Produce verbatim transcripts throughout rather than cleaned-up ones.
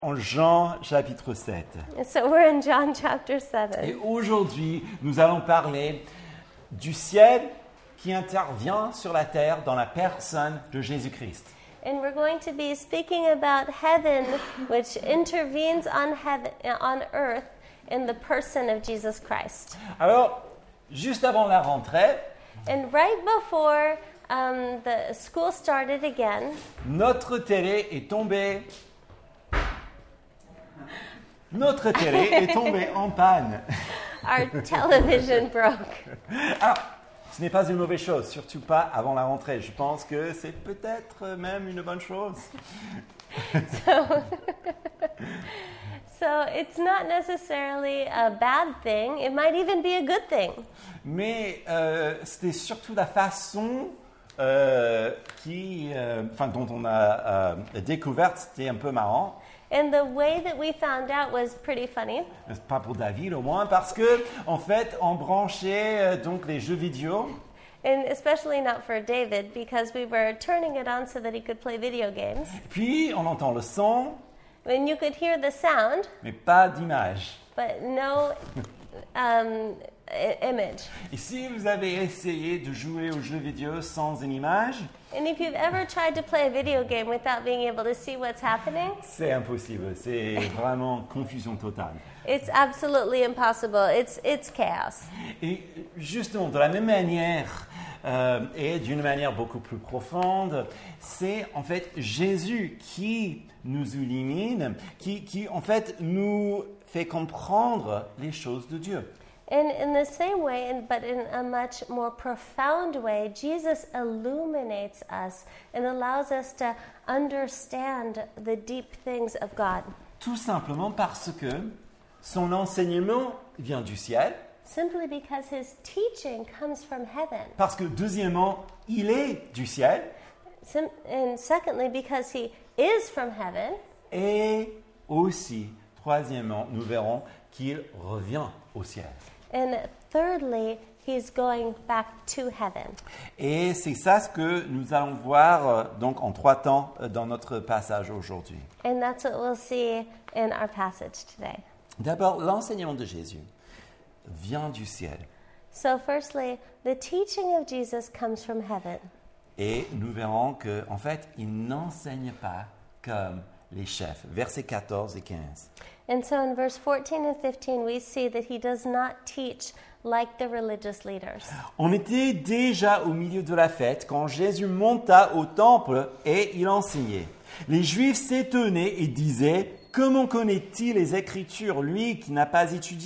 En Jean chapitre sept. So we're in John chapter Et seven. aujourd'hui, nous allons parler du ciel qui intervient sur la terre dans la personne de Jésus-Christ. And we're going to be speaking about heaven, which intervenes on heaven, on earth in the person of Jesus Christ. Alors, juste avant la rentrée, And right before um, the school started again, notre télé est tombée. Notre télé est tombée en panne. our television broke. Alors, ce n'est pas une mauvaise chose, surtout pas avant la rentrée. Je pense que c'est peut-être même une bonne chose. So, so it's not necessarily a bad thing. It might even be a good thing. Mais euh, c'était surtout la façon euh, qui, euh, enfin, dont on a euh, découvert, c'était un peu marrant. And the way that we found out was pretty funny. Pas pour David au moins, parce que en fait, on branchait euh, donc les jeux vidéo. And especially not for David, because we were turning it on so that he could play video games. Puis on entend le son, And you could hear the sound, mais pas d'image. but no um, I- image. Et si vous avez essayé de jouer aux jeux vidéo sans une image, And if you've ever tried to play a video game without being able to see what's happening, c'est impossible. C'est vraiment confusion totale. it's absolutely impossible. It's, it's chaos. Et justement, de la même manière, euh, et d'une manière beaucoup plus profonde, c'est en fait Jésus qui nous illumine, qui, qui en fait nous fait comprendre les choses de Dieu. And in the same way, and, but in a much more profound way, Jesus illuminates us and allows us to understand the deep things of God. Tout simplement parce que son enseignement vient du ciel, Simply because his teaching comes from heaven. parce que deuxièmement, il est du ciel, Sim- and secondly, because he is from heaven. et aussi, troisièmement, nous verrons qu'il revient au ciel. And thirdly, he's going back to heaven. Et c'est ça ce que nous allons voir euh, donc en trois temps euh, dans notre passage aujourd'hui. And that's what we'll see in our passage today. D'abord, l'enseignement de Jésus vient du ciel. So firstly, the teaching of Jesus comes from heaven. Et nous verrons que, en fait, il n'enseigne pas comme les chefs. Versets quatorze et quinze. And so in verse fourteen and fifteen, we see that he does not teach like the religious leaders. On était déjà au milieu de la fête quand Jésus monta au temple et il enseignait. Les Juifs s'étonnaient et disaient « Comment connaît-il les Écritures, lui qui n'a pas étudié ?»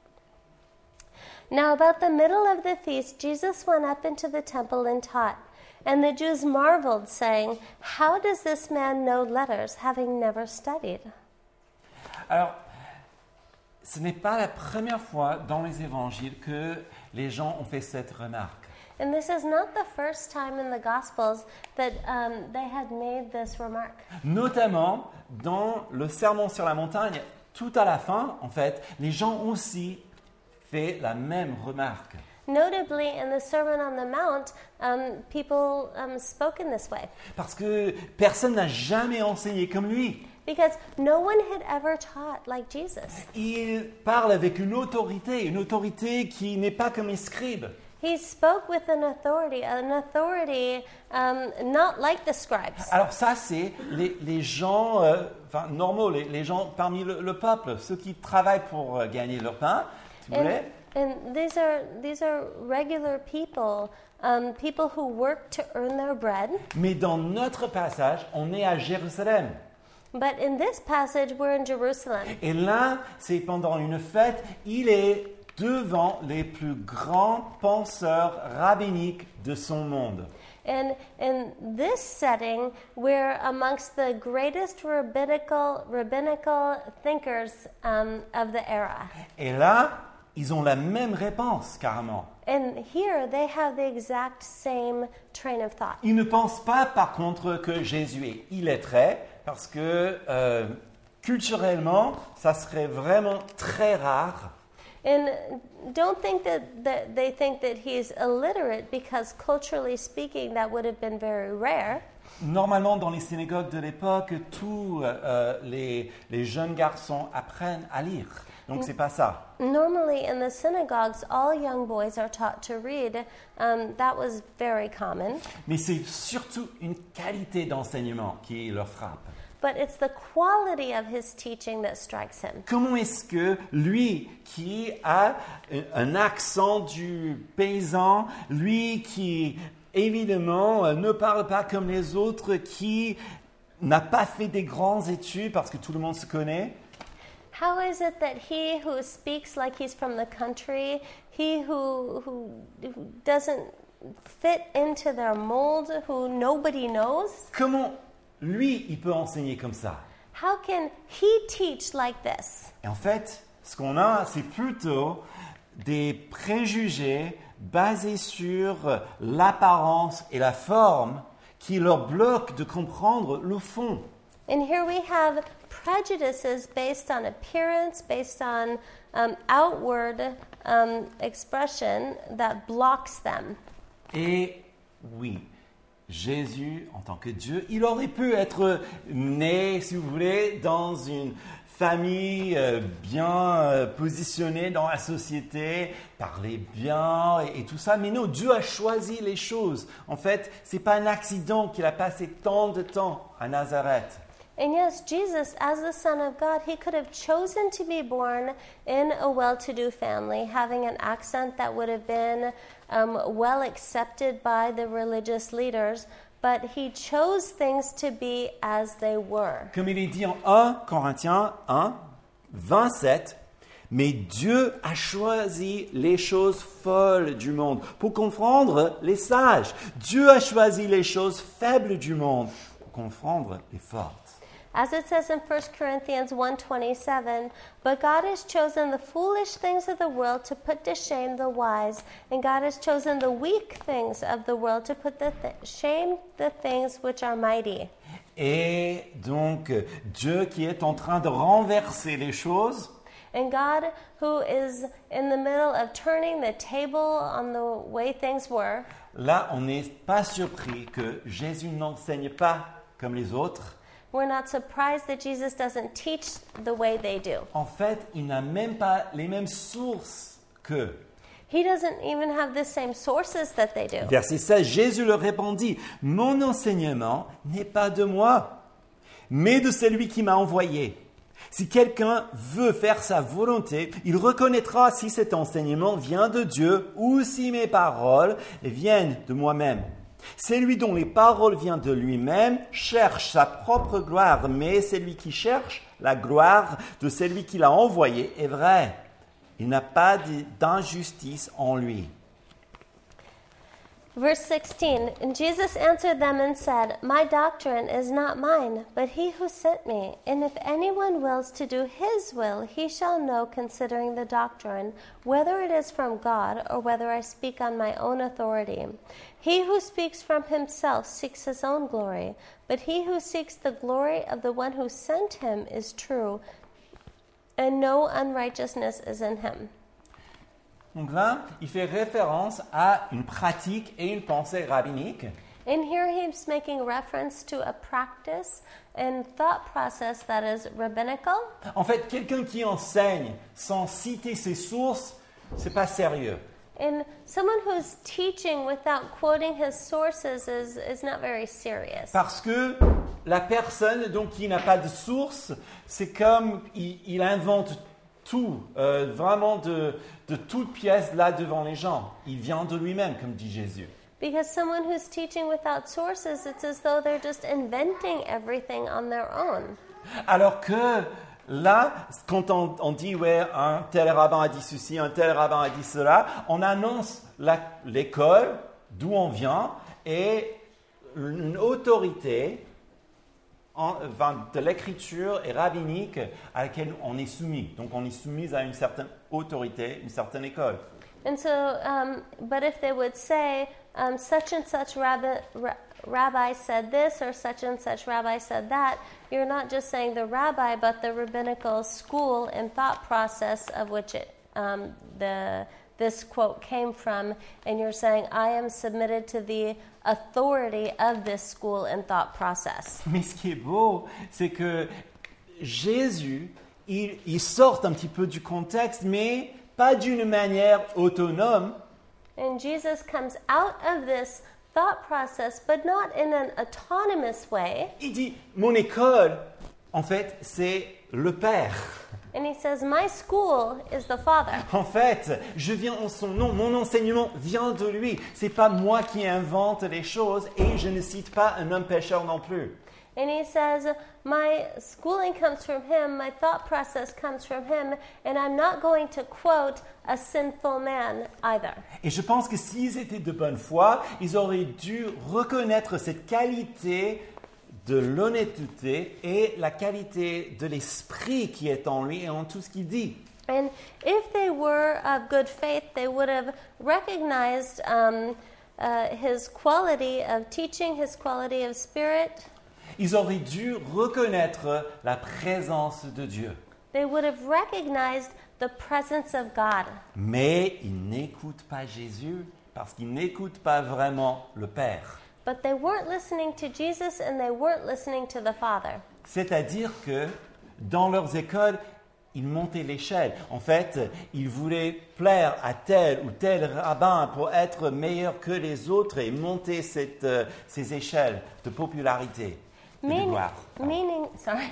Now about the middle of the feast, Jesus went up into the temple and taught. And the Jews marveled, saying, "How does this man know letters, having never studied?" Alors, ce n'est pas la première fois dans les évangiles que les gens ont fait cette remarque. And this is not the first time in the Gospels that um, they had made this remark. Notamment dans le sermon sur la montagne, tout à la fin, en fait, les gens ont aussi fait la même remarque. Notably, in the Sermon on the Mount, um, people um, spoke in this way. Parce que personne n'a jamais enseigné comme lui. Because no one had ever taught like Jesus. Il parle avec une autorité, une autorité qui n'est pas comme les scribes. He spoke with an authority, an authority um, not like the scribes. Alors ça, c'est les, les gens euh, enfin, normaux, les, les gens parmi le, le peuple, ceux qui travaillent pour euh, gagner leur pain, si vous And, voulez. and these are these are regular people, um, people who work to earn their bread. Mais dans notre passage, on est à Jérusalem. But in this passage, we're in Jerusalem. Et là, c'est pendant une fête, il est devant les plus grands penseurs rabbiniques de son monde. And in this setting, we're amongst the greatest rabbinical rabbinical thinkers um, of the era. Et là, ils ont la même réponse, carrément. And here they have the exact same train of thought. Ils ne pensent pas, par contre, que Jésus est illettré, parce que euh, culturellement, ça serait vraiment très rare. And don't think that, that they think that he's illiterate, because culturally speaking, that would have been very rare. Normalement, dans les synagogues de l'époque, tous euh, les, les jeunes garçons apprennent à lire. Donc, c'est pas ça. Normally, in the synagogues, all young boys are taught to read. Um, that was very common. Mais c'est surtout une qualité d'enseignement qui leur frappe. But it's the quality of his teaching that strikes him. Comment est-ce que lui qui a un accent du paysan, lui qui évidemment ne parle pas comme les autres, qui n'a pas fait des grandes études parce que tout le monde se connaît, How is it that he who speaks like he's from the country, he who, who, who doesn't fit into their mold, who nobody knows, comment lui il peut enseigner comme ça? how can he teach like this? Et en fait, ce qu'on a, c'est plutôt des préjugés basés sur l'apparence et la forme qui leur bloquent de comprendre le fond. And here we have prejudices based on appearance, based on um, outward um, expression that blocks them. Et oui, Jésus, en tant que Dieu, il aurait pu être né, si vous voulez, dans une famille euh, bien euh, positionnée dans la société, parler bien et, et tout ça. Mais non, Dieu a choisi les choses. En fait, ce n'est pas un accident qu'il a passé tant de temps à Nazareth. And yes, Jesus, as the Son of God, he could have chosen to be born in a well-to-do family, having an accent that would have been um, well accepted by the religious leaders, but he chose things to be as they were. Comme il est dit en un Corinthiens un, vingt-sept, mais Dieu a choisi les choses folles du monde pour comprendre les sages. Dieu a choisi les choses faibles du monde pour comprendre les fortes. As it says in First Corinthians one twenty-seven, but God has chosen the foolish things of the world to put to shame the wise, and God has chosen the weak things of the world to put to th- shame the things which are mighty. Et donc, Dieu qui est en train de renverser les choses, And God, who is in the middle of turning the table on the way things were, là, on n'est pas surpris que Jésus n'enseigne pas comme les autres. we're not surprised that Jesus doesn't teach the way they do. En fait, il n'a même pas les mêmes sources qu'eux. He doesn't even have the same sources that they do. Verset seize, Jésus leur répondit, « Mon enseignement n'est pas de moi, mais de celui qui m'a envoyé. Si quelqu'un veut faire sa volonté, il reconnaîtra si cet enseignement vient de Dieu ou si mes paroles viennent de moi-même. Celui dont les paroles viennent de lui-même cherche sa propre gloire, mais celui qui cherche la gloire de celui qui l'a envoyé est vrai. Il n'a pas d'injustice en lui. » Verse sixteen, and Jesus answered them and said, My doctrine is not mine, but he who sent me. And if anyone wills to do his will, he shall know, considering the doctrine, whether it is from God or whether I speak on my own authority. He who speaks from himself seeks his own glory, but he who seeks the glory of the one who sent him is true, and no unrighteousness is in him. Donc là, il fait référence à une pratique et une pensée rabbinique. And here he's making reference to a practice and thought process that is rabbinical. En fait, quelqu'un qui enseigne sans citer ses sources, c'est pas sérieux. And someone who's teaching without quoting his sources is, is not very serious. Parce que la personne donc qui n'a pas de source, c'est comme il, il invente tout, euh, vraiment de, de toute pièce là devant les gens. Il vient de lui-même, comme dit Jésus. Because someone who's teaching without sources, it's as though they're just inventing everything on their own. Alors que là, quand on, on dit, ouais, un tel rabbin a dit ceci, un tel rabbin a dit cela, on annonce la, l'école, d'où on vient, et une autorité en, de l'écriture et rabbinique à laquelle on est soumis. Donc on est soumis à une certaine autorité, une certaine école. And so, um, but if they would say, um, such and such rabbi, ra- rabbi said this or such and such rabbi said that, you're not just saying the rabbi, but the rabbinical school and thought process of which it, um, the this quote came from, and you're saying, I am submitted to the authority of this school and thought process. Mais ce qui est beau, c'est que Jésus, il, il sort un petit peu du contexte, mais pas d'une manière autonome. And Jesus comes out of this thought process, but not in an autonomous way. Il dit, mon école, en fait, c'est le Père. And he says, my school is the Father. En fait, je viens en son nom, mon enseignement vient de lui. C'est pas moi qui invente les choses et je ne cite pas un homme pécheur non plus. And he says, my schooling comes from him, my thought process comes from him, and I'm not going to quote a sinful man either. Et je pense que s'ils étaient de bonne foi, ils auraient dû reconnaître cette qualité de l'honnêteté et la qualité de l'esprit qui est en lui et en tout ce qu'il dit. And if they were of good faith, they would have recognized um, uh, his quality of teaching, his quality of spirit. Ils auraient dû reconnaître la présence de Dieu. They would have recognized the presence of God. Mais ils n'écoutent pas Jésus parce qu'ils n'écoutent pas vraiment le Père. But they weren't listening to Jesus and they weren't listening to the Father. C'est-à-dire que dans leurs écoles, ils montaient l'échelle. En fait, ils voulaient plaire à tel ou tel rabbin pour être meilleurs que les autres et monter cette, euh, ces échelles de popularité. Meaning, gloire. meaning, sorry,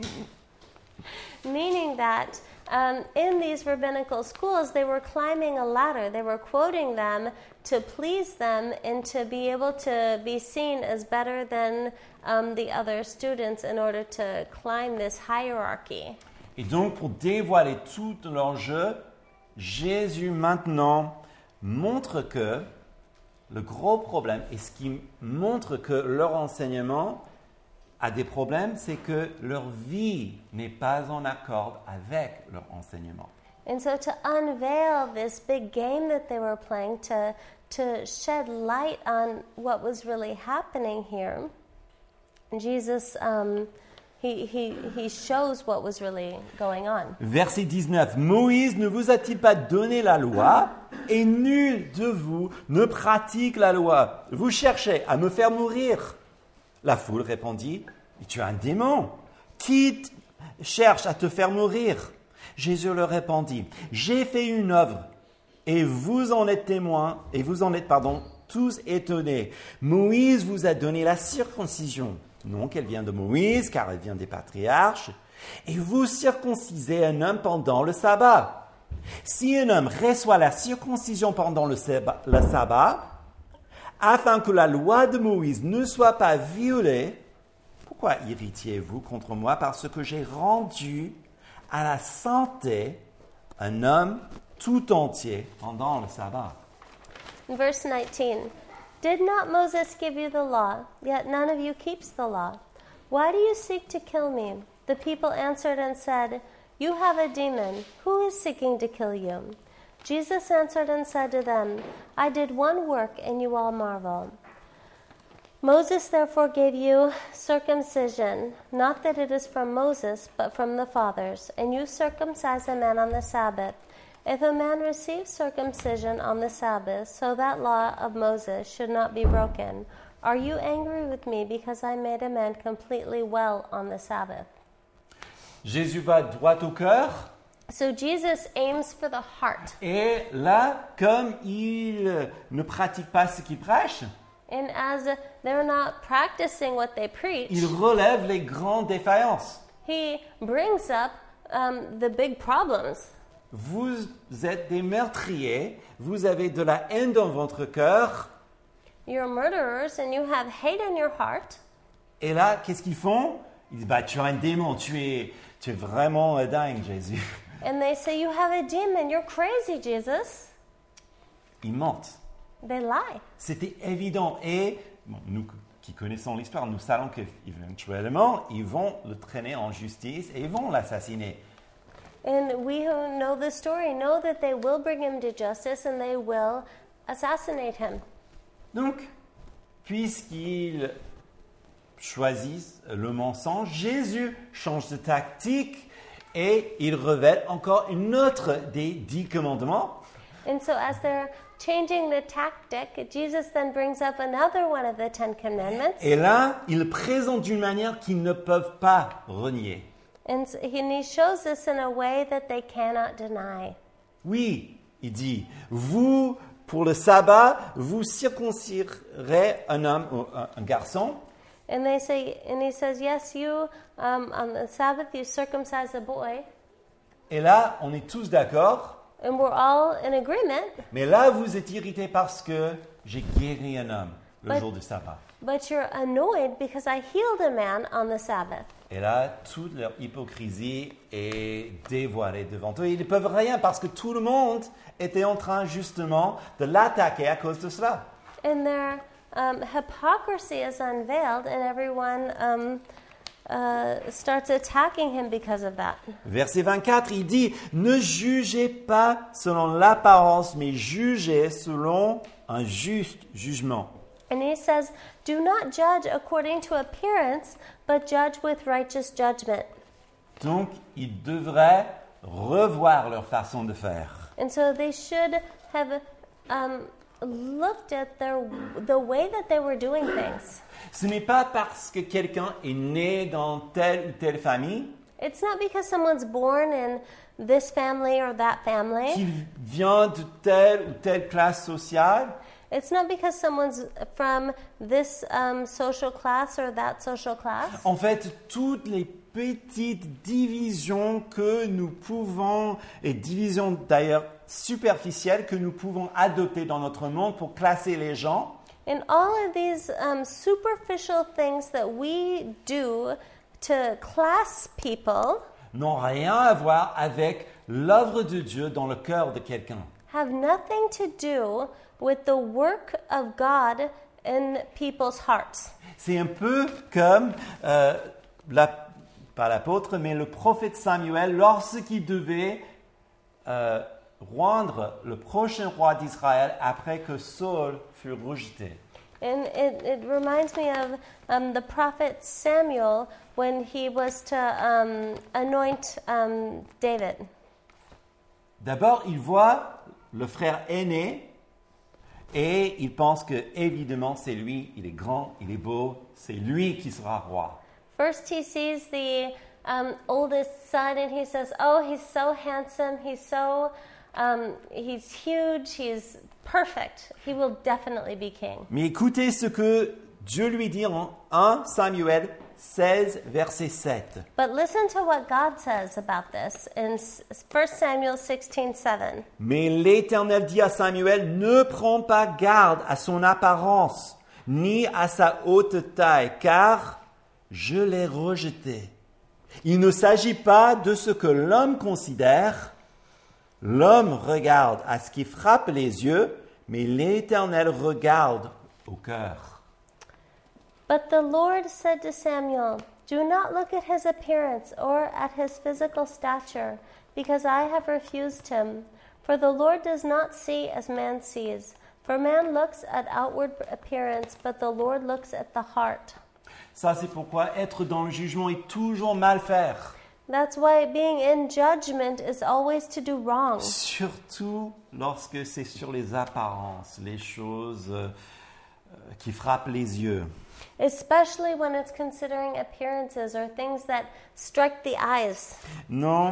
meaning that um, in these rabbinical schools, they were climbing a ladder. They were quoting them to please them and to be able to be seen as better than um, the other students in order to climb this hierarchy. Et donc, pour dévoiler tout l'enjeu, Jésus maintenant montre que le gros problème, et ce qui montre que leur enseignement a des problèmes, c'est que leur vie n'est pas en accord avec leur enseignement. And so to unveil this big game that they were playing, to, to shed light on what was really happening here, Jesus, um, he, he, he shows what was really going on. Verset dix-neuf. Moïse ne vous a-t-il pas donné la loi et nul de vous ne pratique la loi? Vous cherchez à me faire mourir. La foule répondit, tu es un démon. Qui t- cherche à te faire mourir? Jésus leur répondit, j'ai fait une œuvre et vous en êtes témoins et vous en êtes, pardon, tous étonnés. Moïse vous a donné la circoncision. Non qu'elle vient de Moïse, car elle vient des patriarches. Et vous circoncisez un homme pendant le sabbat. Si un homme reçoit la circoncision pendant le sabbat, le sabbat afin que la loi de Moïse ne soit pas violée, pourquoi irritiez-vous contre moi parce que j'ai rendu à la santé un homme tout entier pendant le sabbat? In verse nineteen, did not Moses give you the law, yet none of you keeps the law? Why do you seek to kill me? The people answered and said, you have a demon. Who is seeking to kill you? Jesus answered and said to them, I did one work, and you all marvel. Moses therefore gave you circumcision, not that it is from Moses, but from the fathers, and you circumcise a man on the Sabbath. If a man receives circumcision on the Sabbath, so that law of Moses should not be broken, are you angry with me because I made a man completely well on the Sabbath? Jésus va droit au cœur. So Jesus aims for the heart. Et là, comme il ne pratique pas ce qu'il prêche, And as they're not practicing what they preach, il relève les grandes défaillances. he brings up um, the big problems. Vous êtes des meurtriers, vous avez de la haine dans votre cœur. You're murderers and you have hate in your heart. Et là, qu'est-ce qu'ils font? Ils disent, bah, tu es un démon, tu es, tu es vraiment euh, dingue, Jésus. And they say, you have a demon, you're crazy, Jesus. Ils mentent. They lie. C'était évident. Et bon, nous qui connaissons l'histoire, nous savons qu'éventuellement, ils vont le traîner en justice et ils vont l'assassiner. And we who know the story know that they will bring him to justice and they will assassinate him. Donc, puisqu'ils choisissent le mensonge, Jésus change de tactique et il révèle encore une autre des dix commandements. And so as they're changing the tactic, Jesus then brings up another one of the Ten Commandments. Et là, il le présente d'une manière qu'ils ne peuvent pas renier. And so- and he shows this in a way that they cannot deny. Oui, il dit, vous, pour le sabbat, vous circoncirez un homme ou un, un garçon, And they say, and he says, yes, you um, on the Sabbath you circumcise a boy, et là, on est tous d'accord, and we're all in agreement. mais là, vous êtes irrités parce que j'ai guéri un homme le But- jour du sabbat. But you're annoyed because I healed a man on the Sabbath. Et là, toute leur hypocrisie est dévoilée devant eux. Ils ne peuvent rien parce que tout le monde était en train justement de l'attaquer à cause de cela. And their um, hypocrisy is unveiled, and everyone um, uh, starts attacking him because of that. Verset vingt-quatre, il dit, ne jugez pas selon l'apparence, mais jugez selon un juste jugement. And he says, do not judge according to appearance, but judge with righteous judgment. Donc, ils devraient revoir leur façon de faire. And so they should have um, looked at their, the way that they were doing things. Ce n'est pas parce que quelqu'un est né dans telle ou telle famille, It's not because someone's born in this family or that family. qu'il vient de telle ou telle classe sociale, It's not because someone's from this um, social class or that social class. en fait, toutes les petites divisions que nous pouvons, et divisions d'ailleurs superficielles que nous pouvons adopter dans notre monde pour classer les gens, And all of these um, superficial things that we do to class people n'ont rien à voir avec l'œuvre de Dieu dans le cœur de quelqu'un. have nothing to do with the work of God in people's hearts. C'est un peu comme, euh, la- pas l'apôtre, mais le prophète Samuel, lorsqu'il devait euh, rendre le prochain roi d'Israël après que Saul fut rejeté. And it, it reminds me of um, the prophet Samuel when he was to um, anoint um, David. D'abord, il voit le frère aîné et il pense que, évidemment, c'est lui, il est grand, il est beau, c'est lui qui sera roi. First, he sees the um, oldest son, and he says, "Oh, he's so handsome. He's so, um, he's huge. He's perfect. He will definitely be king." Mais écoutez ce que Dieu lui dit en premier Samuel seize, verset sept. But listen to what God says about this in First Samuel sixteen seven. Mais l'Éternel dit à Samuel, ne prends pas garde à son apparence, ni à sa haute taille, car je l'ai rejeté. Il ne s'agit pas de ce que l'homme considère. L'homme regarde à ce qui frappe les yeux, mais l'Éternel regarde au cœur. But the Lord said to Samuel, "Do not look at his appearance or at his physical stature, because I have refused him. For the Lord does not see as man sees. For man looks at outward appearance, but the Lord looks at the heart." Ça, c'est pourquoi être dans le jugement est toujours mal faire. That's why being in judgment is always to do wrong, Surtout lorsque c'est sur les apparences, les choses euh, euh, qui frappent les yeux. especially when it's considering appearances or things that strike the eyes. Non,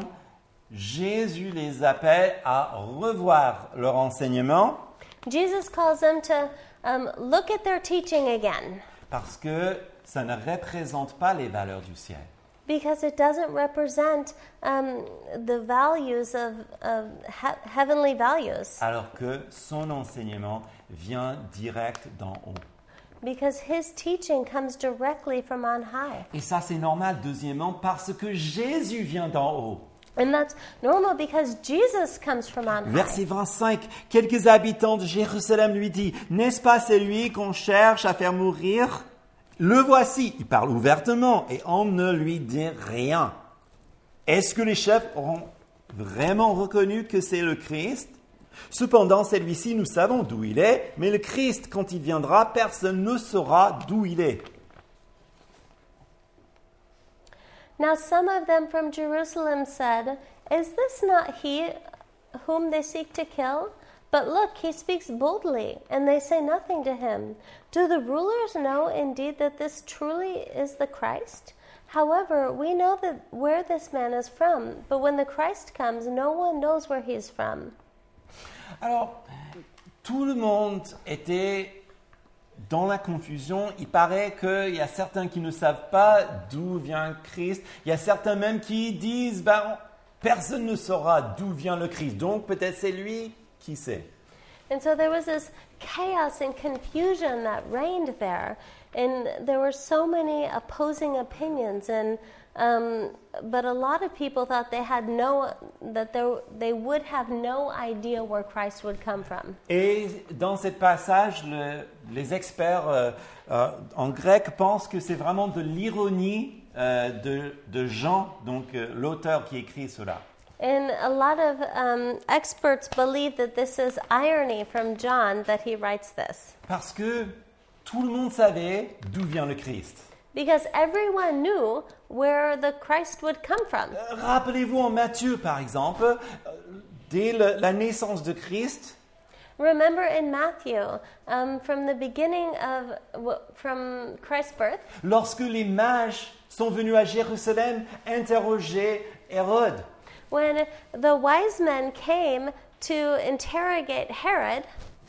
Jésus les appelle à revoir leur enseignement Jesus calls them to um, look at their teaching again, parce que ça ne représente pas les valeurs du ciel. because it doesn't represent um, the values of, of he- heavenly values, Alors que son enseignement vient direct d'en haut. because his teaching comes directly from on high. Et ça, c'est normal, deuxièmement, parce que Jésus vient d'en haut. And that's normal because Jesus comes from on high. Verset vingt-cinq, quelques habitants de Jérusalem lui disent, n'est-ce pas celui qu'on cherche à faire mourir? Le voici, il parle ouvertement et on ne lui dit rien. Est-ce que les chefs auront vraiment reconnu que c'est le Christ? Cependant, celui-ci, nous savons d'où il est, mais le Christ, quand il viendra, personne ne saura d'où il est. Now some of them from Jerusalem said, "Is this not he whom they seek to kill? But look, he speaks boldly, and they say nothing to him. Do the rulers know indeed that this truly is the Christ? However, we know that where this man is from, but when the Christ comes, no one knows where he is from. Alors, tout le monde était dans la confusion. Il paraît qu'il y a certains qui ne savent pas d'où vient Christ. Il y a certains même qui disent, ben, personne ne saura d'où vient le Christ. Donc peut-être c'est lui qui sait. And so there was this chaos and confusion that reigned there. And there were so many opposing opinions. And um, but a lot of people thought they had no, that they, they would have no idea where Christ would come from. Et dans ce passage, le, les experts euh, euh, en grec pensent que c'est vraiment de l'ironie euh, de, de Jean, donc euh, l'auteur qui écrit cela. And a lot of um, experts believe that this is irony from John that he writes this. Parce que tout le monde savait d'où vient le Christ. Because everyone knew where the Christ would come from. Euh, Rappelez-vous en Matthieu, par exemple, euh, dès le, la naissance de Christ, Remember in Matthew, um, from the beginning of, w- from Christ's birth, lorsque les mages sont venus à Jérusalem interroger Hérode, when the wise men came to interrogate Herod,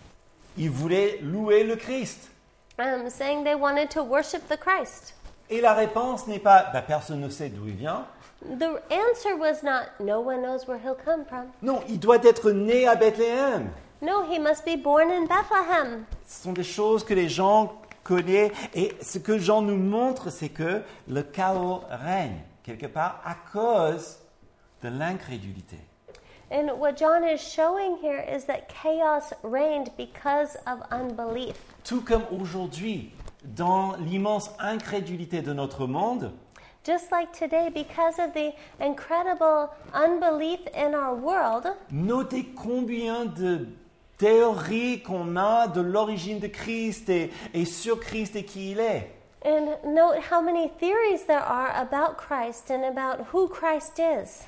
ils voulaient louer le Christ. um, saying they wanted to worship the Christ. Et la réponse n'est pas bah, « personne ne sait d'où il vient ». The answer was not, no one knows where he'll come from. Non, il doit être né à Bethléem. No, he must be born in Bethlehem. Ce sont des choses que les gens connaissent. Et ce que Jean nous montre, c'est que le chaos règne, quelque part, à cause de l'incrédulité. And what John is showing here is that chaos reigned because of unbelief. Tout comme aujourd'hui, dans l'immense incrédulité de notre monde, Just like today, because of the incredible unbelief in our world, notez combien de théories qu'on a de l'origine de Christ et, et sur Christ et qui il est. and note how many theories there are about Christ and about who Christ is.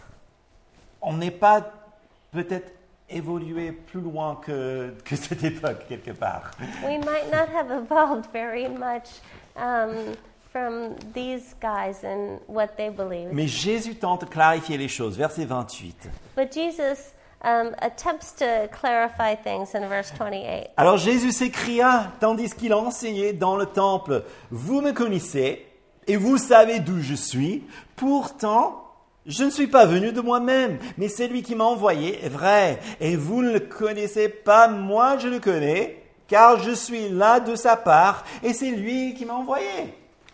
On n'est pas peut-être évolué plus loin que, que cette époque, quelque part. We might not have evolved very much um, from these guys and what they believe. Mais Jésus tente de clarifier les choses. Verset vingt-huit. But Jesus um, attempts to clarify things in verse twenty-eight. Alors Jésus s'écria, tandis qu'il enseignait dans le temple, « Vous me connaissez et vous savez d'où je suis. Pourtant, je ne suis pas venu de moi-même, mais celui qui m'a envoyé est vrai. Et vous ne le connaissez pas, moi je le connais, car je suis là de sa part et c'est lui qui m'a envoyé. »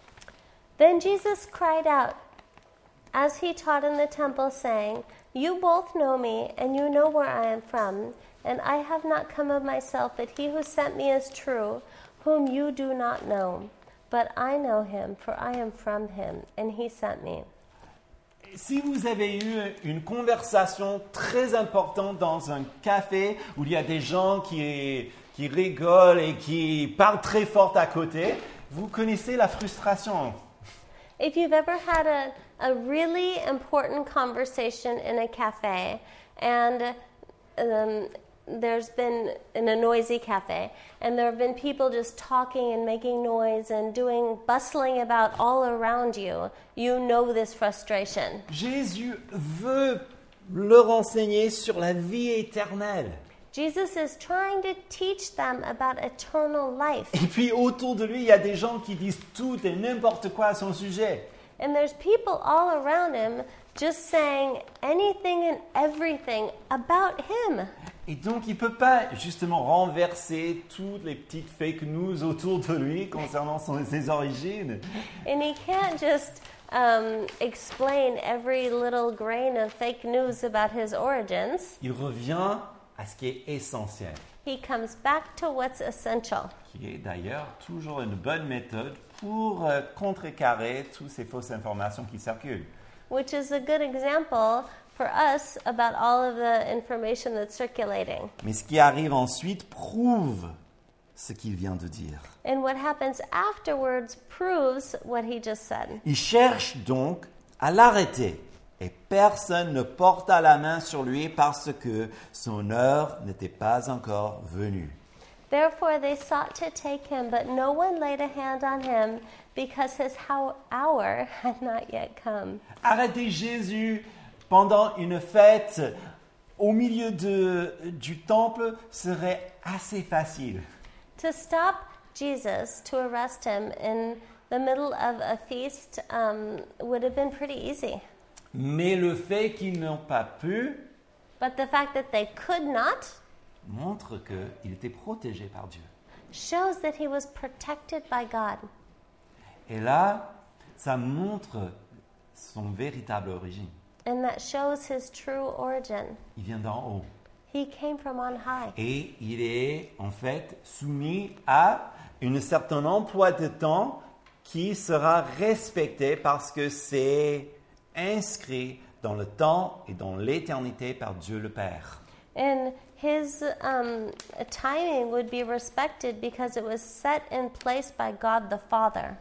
Then Jesus cried out as he taught in the temple, saying, You both know me, and you know where I am from, and I have not come of myself, but he who sent me is true, whom you do not know. But I know him, for I am from him, and he sent me. Si vous avez eu une conversation très importante dans un café où il y a des gens qui, qui rigolent et qui parlent très fort à côté, vous connaissez la frustration. If you've ever had a, a really important conversation in a cafe, and um, there's been in a noisy cafe, and there have been people just talking and making noise and doing bustling about all around you, you know this frustration. Jésus veut leur enseigner sur la vie éternelle. Jesus is trying to teach them about eternal life. Et puis autour de lui, il y a des gens qui disent tout et n'importe quoi à son sujet. And there's people all around him just saying anything and everything about him. Et donc, il ne peut pas justement renverser toutes les petites fake news autour de lui concernant son, ses origines. And he can't just um, explain every little grain of fake news about his origins. Il revient à ce qui est essentiel, He comes back to what's essential, qui est d'ailleurs toujours une bonne méthode pour euh, contrecarrer toutes ces fausses informations qui circulent. which is a good example for us about all of the information that's circulating. Mais ce qui arrive ensuite prouve ce qu'il vient de dire. And what happens afterwards proves what he just said. Il cherche donc à l'arrêter. et personne ne porta la main sur lui parce que son heure n'était pas encore venue. Therefore they sought to take him, but no one laid a hand on him because his how- hour had not yet come. Arrêter Jésus pendant une fête au milieu de, du temple serait assez facile. To stop Jesus, to arrest him in the middle of a feast, um, would have been pretty easy. Mais le fait qu'ils n'ont pas pu But the fact that they could not montre qu'il était protégé par Dieu. shows that he was protected by God. Et là, ça montre son véritable origine. And that shows his true origin. Il vient d'en haut. He came from on high. Et il est en fait soumis à un certain emploi de temps qui sera respecté parce que c'est inscrit dans le temps et dans l'éternité par Dieu le Père. And his um, timing would be respected because it was set in place by God the Father,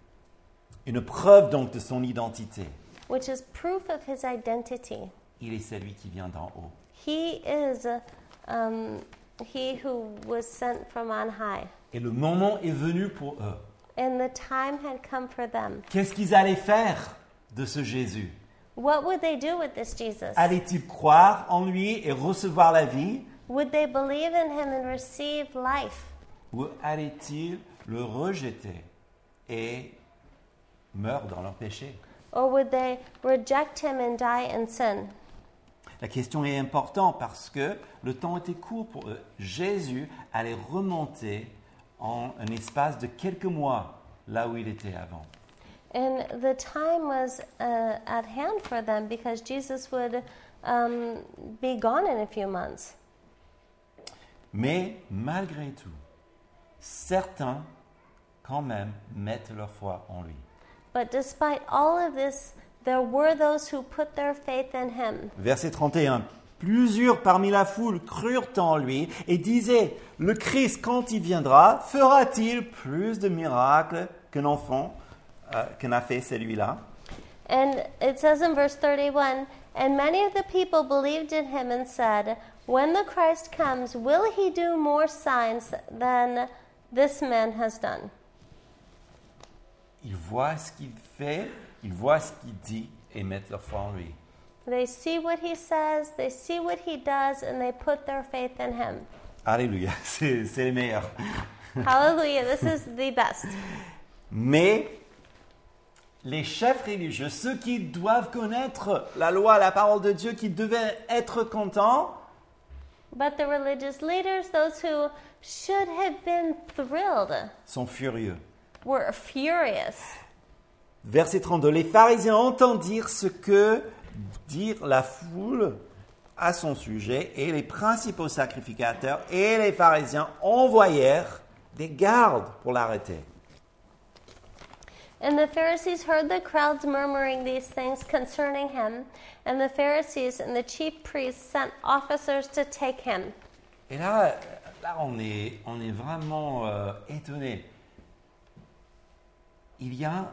Une preuve donc de son identité. which is proof of his identity. Il est celui qui vient d'en haut. He is um, he who was sent from on high. Et le moment est venu pour eux. And the time had come for them. Qu'est-ce qu'ils allaient faire de ce Jésus? What would they do with this Jesus? Allaient-ils croire en lui et recevoir la vie? Would they believe in him and receive life? Ou allaient-ils le rejeter et meurent dans leur péché? Or would they reject him and die in sin? La question est importante parce que le temps était court pour eux. Jésus allait remonter en un espace de quelques mois là où il était avant. And the time was uh, at hand for them because Jesus would um, be gone in a few months. Mais malgré tout, certains quand même mettent leur foi en lui. But despite all of this, there were those who put their faith in him. Verset trente et un. Plusieurs parmi la foule crurent en lui et disaient, le Christ, quand il viendra, fera-t-il plus de miracles qu'un enfant euh, qu'en a fait celui-là? And it says in verse thirty-one, and many of the people believed in him and said, when the Christ comes, will he do more signs than this man has done? Ils voient ce qu'il fait, ils voient ce qu'il dit et mettent leur foi en lui. They see what he says, they see what he does, and they put their faith in him. Alléluia, c'est, c'est le meilleur. Hallelujah, this is the best. Mais les chefs religieux, ceux qui doivent connaître la loi, la parole de Dieu, qui devaient être contents, But the religious leaders, those who should have been thrilled, sont furieux. were furious. Verset trente-deux. Les pharisiens entendirent ce que dirent la foule à son sujet, et les principaux sacrificateurs et les pharisiens envoyèrent des gardes pour l'arrêter. And the Pharisees heard the crowds murmuring these things concerning him, and the Pharisees and the chief priests sent officers to take him. Et là, là on est, on est vraiment euh, étonné. Il y a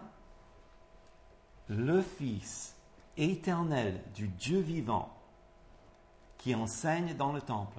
le Fils éternel du Dieu vivant qui enseigne dans le temple.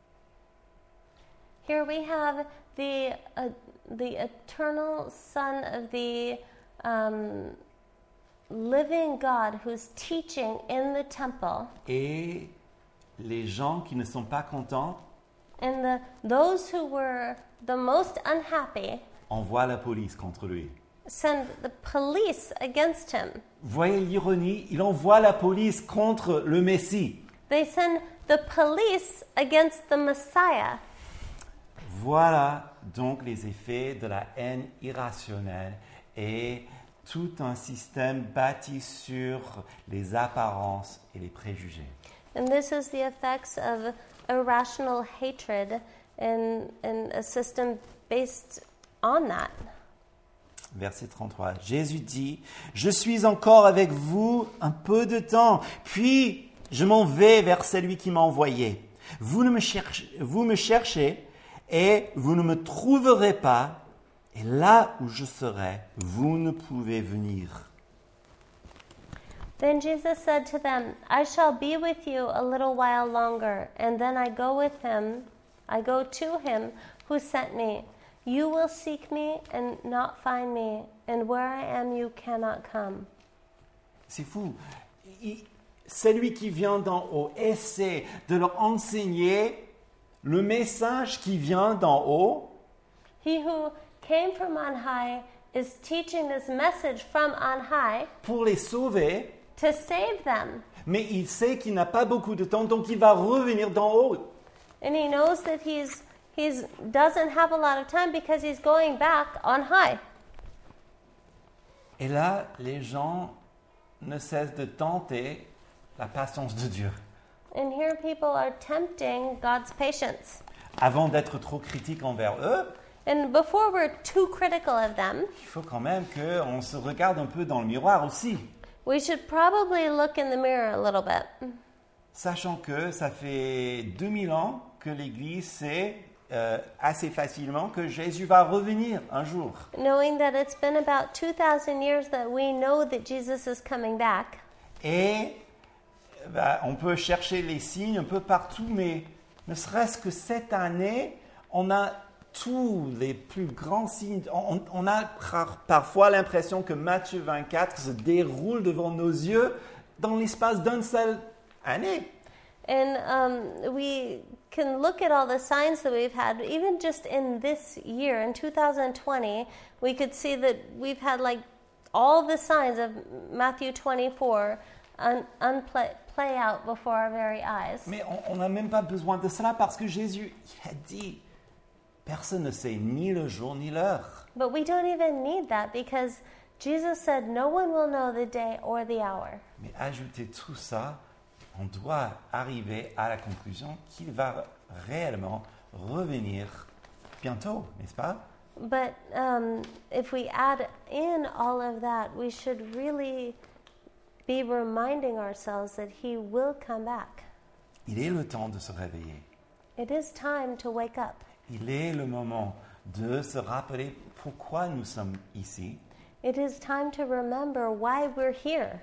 Here we have the uh, the eternal Son of the um, living God who's teaching in the temple, Et les gens qui ne sont pas contents and the those who were the most unhappy envoient la police contre lui. send the police against him. Voyez l'ironie, il envoie la police contre le Messie. They send the police against the Messiah. Voilà donc les effets de la haine irrationnelle et tout un système bâti sur les apparences et les préjugés. And this is the effects of irrational hatred in, in a system based on that. Verset trente-trois. Jésus dit, « Je suis encore avec vous un peu de temps, puis je m'en vais vers celui qui m'a envoyé. Vous, ne me cherchez, vous me cherchez et vous ne me trouverez pas, et là où je serai, vous ne pouvez venir. » Then Jesus said to them, I shall be with you a little while longer, and then I go with him, I go to him who sent me. You will seek me and not find me, and where I am you cannot come. C'est fou. Il- celui qui vient d'en haut essaie de leur enseigner le message qui vient d'en haut. He who came from on high is teaching this message from on high Pour les sauver, to save them. mais il sait qu'il n'a pas beaucoup de temps, donc il va revenir d'en haut. And he knows that he's he's doesn't have a lot of time because he's going back on high. Et là, les gens ne cessent de tenter la patience de Dieu. And here people are tempting God's patience. Avant d'être trop critique envers eux, And before we're too critical of them, il faut quand même qu'on se regarde un peu dans le miroir aussi, we should probably look in the mirror a little bit. sachant que ça fait deux mille ans que l'Église sait euh, assez facilement que Jésus va revenir un jour. Knowing that it's been about two thousand years that we know that Jesus is coming back. Et bah, on peut chercher les signes un peu partout, mais ne serait-ce que cette année, on a tous les plus grands signes. On, on a par- parfois l'impression que Matthieu vingt-quatre se déroule devant nos yeux dans l'espace d'une seule année. And um, we can look at all the signs that we've had, even just in this year, in two thousand twenty, we could see that we've had like all the signs of Matthew twenty-four un- unplay play out before our very eyes. Mais on n'a même pas besoin de cela parce que Jésus il a dit, personne ne sait ni le jour ni l'heure. But we don't even need that because Jesus said no one will know the day or the hour. Mais ajouter tout ça, on doit arriver à la conclusion qu'il va réellement revenir bientôt, n'est-ce pas? But um, if we add in all of that, we should really be reminding ourselves that he will come back. Il est le temps de se réveiller. It is time to wake up. Il est le moment de se rappeler pourquoi nous sommes ici. It is time to remember why we're here.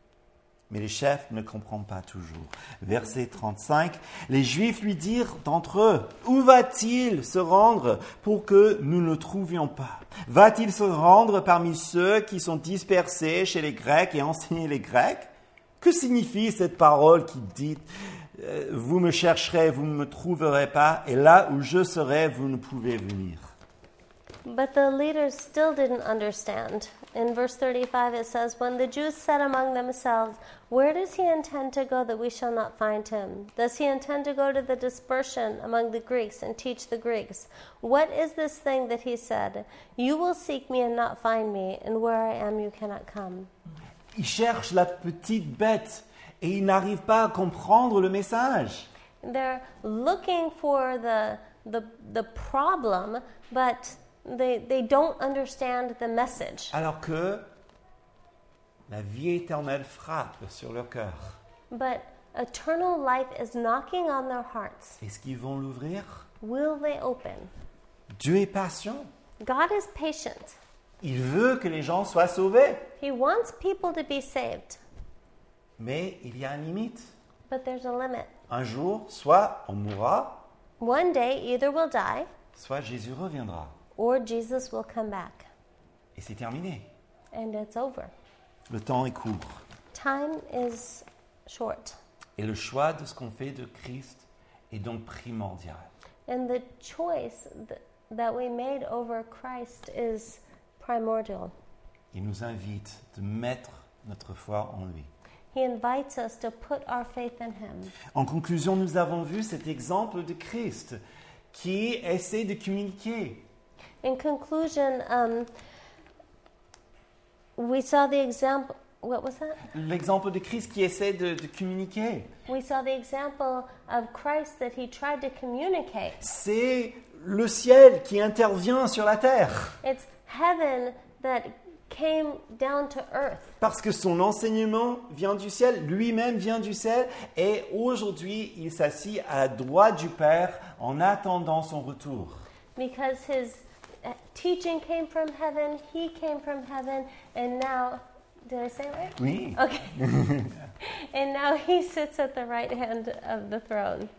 Mais les chefs ne comprennent pas toujours. Verset trente-cinq, les Juifs lui dirent d'entre eux, où va-t-il se rendre pour que nous ne le trouvions pas? Va-t-il se rendre parmi ceux qui sont dispersés chez les Grecs et enseigner les Grecs? Que signifie cette parole qui dit, euh, vous me chercherez, vous ne me trouverez pas, et là où je serai, vous ne pouvez venir. But the leaders still didn't understand. In verse thirty-five it says, when the Jews said among themselves, where does he intend to go that we shall not find him? Does he intend to go to the dispersion among the Greeks and teach the Greeks? What is this thing that he said? You will seek me and not find me, and where I am you cannot come. Ils cherchent la petite bête et ils n'arrivent pas à comprendre le message. They're looking for the the the problem, but They, they don't understand the message. Alors que la vie éternelle frappe sur leur cœur. But eternal life is knocking on their hearts. Est-ce qu'ils vont l'ouvrir? Will they open? Dieu est patient. God is patient. Il veut que les gens soient sauvés. He wants people to be saved. Mais il y a une limite. But there's a limit. Un jour, soit on mourra, One day, either we'll die, soit Jésus reviendra. or Jesus will come back. Et c'est terminé. And it's over. Le temps est court. Time is short. Et le choix de ce qu'on fait de Christ est donc primordial. And the choice th- that we made over Christ is primordial. Il nous invite de mettre notre foi en lui. He invites us to put our faith in him. En conclusion, nous avons vu cet exemple de Christ qui essaie de communiquer. In conclusion, um, we saw the example. What was that? L'exemple de Christ qui essaie de, de communiquer. We saw the example of Christ that he tried to communicate. C'est le ciel qui intervient sur la terre. It's heaven that came down to earth. Parce que son enseignement vient du ciel, lui-même vient du ciel, et aujourd'hui, il s'assit à la droite du Père en attendant son retour. Because his uh, teaching came from heaven, he came from heaven, and now Did I say it right? Oui. Okay. And now he sits at the right hand of the throne.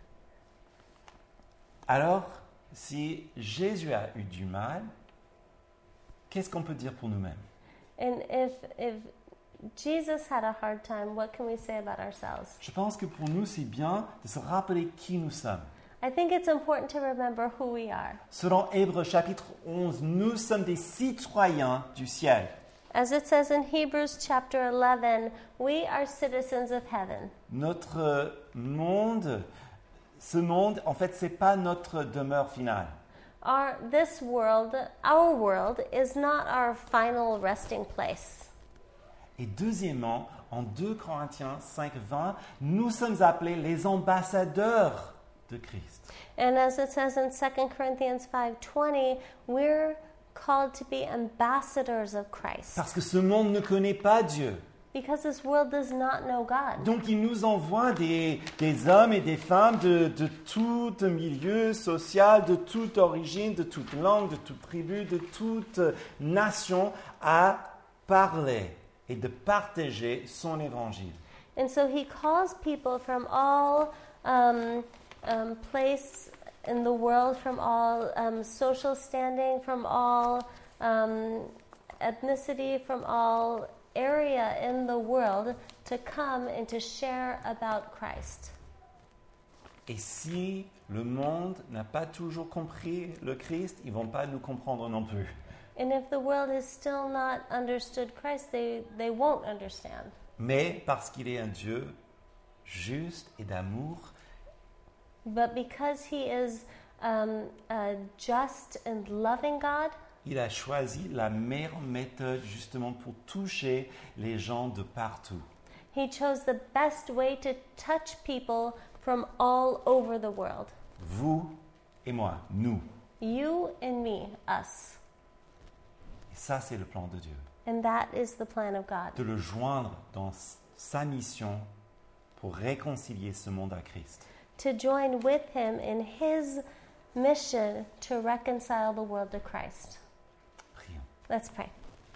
Alors, si Jésus a eu du mal, qu'est-ce qu'on peut dire pour nous-mêmes? And if if Jesus had a hard time, what can we say about ourselves? Je pense que pour nous, c'est bien de se rappeler qui nous sommes. I think it's important to remember who we are. Selon Hébreux chapitre onze, nous sommes des citoyens du ciel. As it says in Hebrews chapter eleven, we are citizens of heaven. Notre monde, ce monde, en fait, c'est pas notre demeure finale. Our this world, our world, is not our final resting place. Et deuxièmement, en deux Corinthiens cinq, vingt, nous sommes appelés les ambassadeurs de Christ. And as it says in Second Corinthians five twenty, we're called to be ambassadors of Christ. Parce que ce monde ne connaît pas Dieu. Because this world does not know God. Donc il nous envoie des, des hommes et des femmes de, de tout milieu social, de toute origine, de toute langue, de toute tribu, de toute nation à parler et de partager son évangile. And so he calls people from all um, um, place in the world, from all um, social standing, from all um, ethnicity, from all area in the world to come and to share about Christ. Et si le monde n'a pas toujours compris le Christ, ils vont pas nous comprendre non plus. And if the world has still not understood Christ, they, they won't understand. Mais parce qu'il est un Dieu juste et d'amour, But because he is um, a just and loving God, il a choisi la meilleure méthode justement pour toucher les gens de partout. he chose the best way to touch people from all over the world. Vous et moi, nous. You and me, us. Et ça, c'est le plan de Dieu. And that is the plan of God. De le joindre dans sa mission pour réconcilier ce monde à Christ. To join with him in his mission to reconcile the world to Christ. Prions. Let's pray.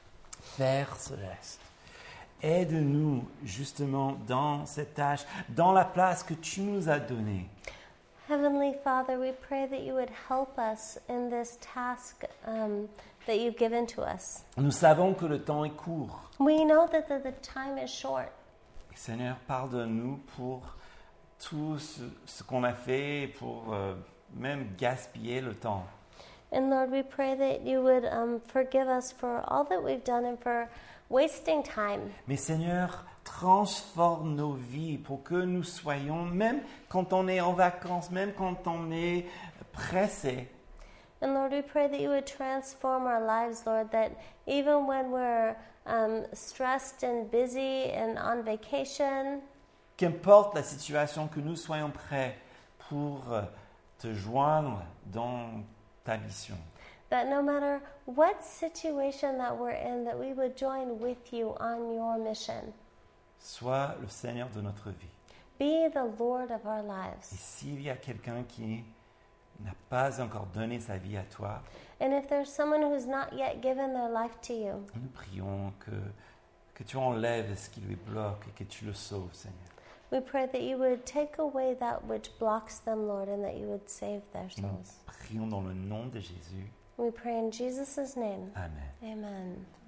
Père céleste, aide-nous justement dans cette tâche, dans la place que tu nous as donnée. Heavenly Father, we pray that you would help us in this task um, that you've given to us. Nous savons que le temps est court. We know that the, the time is short. Et Seigneur, pardonne-nous pour tout ce, ce qu'on a fait, pour euh, même gaspiller le temps. And Lord, we pray that you would um, forgive us for all that we've done and for wasting time. Mais Seigneur, transforme nos vies pour que nous soyons, même quand on est en vacances, même quand on est pressé, And Lord, we pray that you would transform our lives, Lord, that even when we're um, stressed and busy and on vacation, qu'importe la situation, que nous soyons prêts pour euh, te joindre dans ta mission. that no matter what situation that we're in, that we would join with you on your mission. Sois le Seigneur de notre vie. Be the Lord of our Et lives. s'il y a quelqu'un qui n'a pas encore donné sa vie à toi, And if there's someone who's not yet given their life to you, nous prions que, que tu enlèves ce qui lui bloque et que tu le sauves, Seigneur. we pray that you would take away that which blocks them, Lord, and that you would save their Et nous souls. prions dans le nom de Jésus. We pray in Jesus' name. Amen. Amen.